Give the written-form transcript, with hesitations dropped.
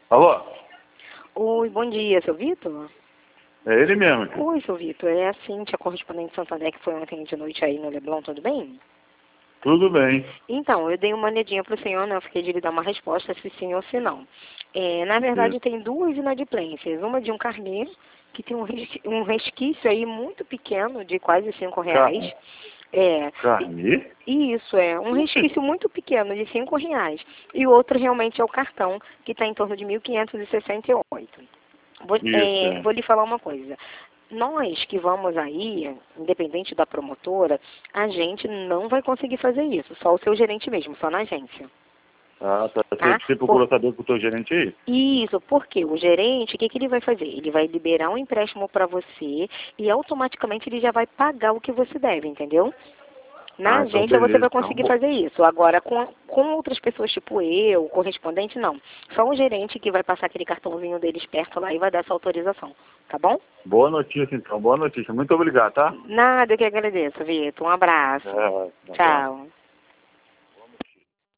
Alô? Oi, bom dia, seu Vitor? É ele mesmo. Oi, seu Vitor, é a Cíntia, correspondente de Santander, que foi ontem de noite aí no Leblon, tudo bem? Tudo bem. Então, eu dei uma olhadinha pro senhor, né? Eu fiquei de lhe dar uma resposta, se sim ou se não. Na verdade, Isso. tem duas inadimplências. Uma de um carnê, que tem um resquício aí muito pequeno, de quase R$ 5. É, Carnê? e isso é um resquício muito pequeno, de R$ 5. E o outro realmente é o cartão, que está em torno de 1.568. Isso, Vou lhe falar uma coisa. Nós que vamos aí, independente da promotora, a gente não vai conseguir fazer isso. Só o seu gerente mesmo, só na agência. Ah, tá. Tá? Você procurou saber com o teu gerente aí? Isso, porque o gerente, o que, que ele vai fazer? Ele vai liberar um empréstimo para você e automaticamente ele já vai pagar o que você deve, entendeu? Na Ah, então agência você beleza. vai conseguir fazer isso. Agora, com outras pessoas, tipo eu, correspondente, não. Só o gerente que vai passar aquele cartãozinho deles perto lá e vai dar essa autorização. Tá bom? Boa notícia, então. Boa notícia. Muito obrigado, tá? Nada, eu que agradeço, Vitor. Um abraço. Um abraço. Tchau.